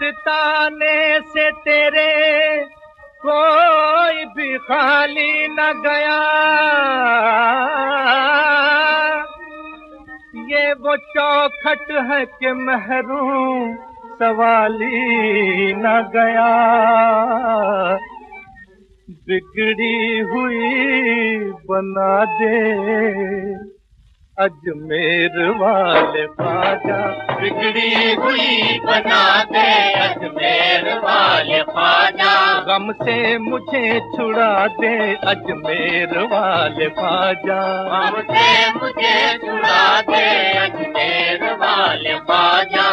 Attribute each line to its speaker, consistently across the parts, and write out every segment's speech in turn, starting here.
Speaker 1: मस्ताने से तेरे कोई भी खाली न गया, ये वो चौखट है कि महरूम सवाली न गया। बिगड़ी हुई बना दे अजमेर वाले ख्वाजा,
Speaker 2: बिगड़ी हुई बना दे अजमेर वाले ख्वाजा।
Speaker 1: गम से मुझे छुड़ा दे अजमेर वाले ख्वाजा,
Speaker 2: गम से मुझे छुड़ा दे अजमेर वाले ख्वाजा।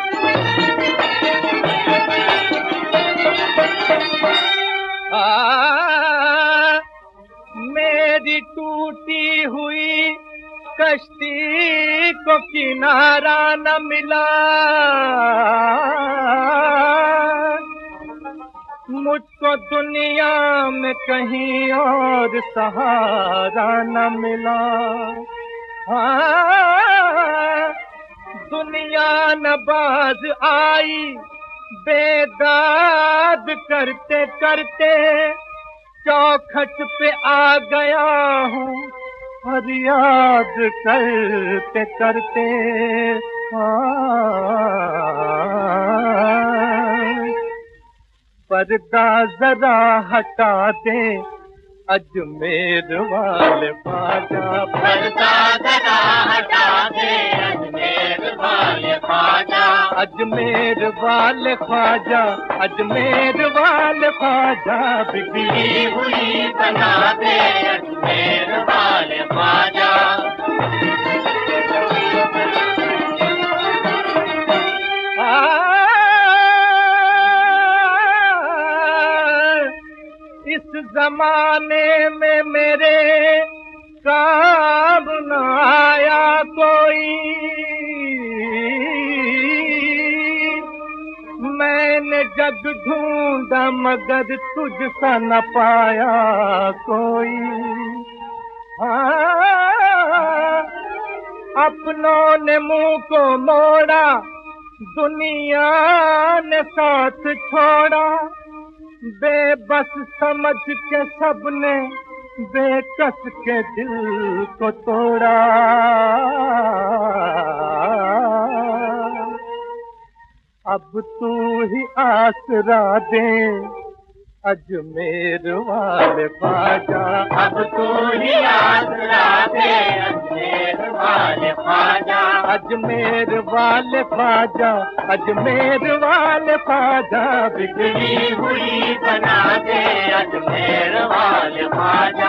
Speaker 1: मेरी टूटी हुई कश्ती को किनारा न मिला, मुझको दुनिया में कहीं और सहारा न मिला। हाँ, दुनिया न बाज आई बेदाद करते करते, चौखट पे आ गया हूँ फरियाद करते करते। पर्दा जरा हटा दे अजमेर वाले ख्वाजा,
Speaker 2: पर्दा जरा हटा दे अजमेर वाले ख्वाजा।
Speaker 1: अजमेर वाले ख्वाजा, अजमेर वाले ख्वाजा।
Speaker 2: बिगड़ी हुई बना दे अजमेर वाले ख्वाजा।
Speaker 1: इस जमाने में मेरे काम न आया कोई, मैंने जग ढूंढा मगर तुझसा न पाया कोई। हाँ, अपनों ने मुंह को मोड़ा, दुनिया ने साथ छोड़ा, बेबस समझ के सबने बेकस के दिल को तोड़ा। अब तू ही आसरा दे अजमेर वाले ख्वाजा,
Speaker 2: अब तू ही आसरा दे अजमेर वाले ख्वाजा।
Speaker 1: अजमेर वाले ख्वाजा, अजमेर वाले ख्वाजा।
Speaker 2: बिगड़ी हुई बना दे अजमेर वाले ख्वाजा।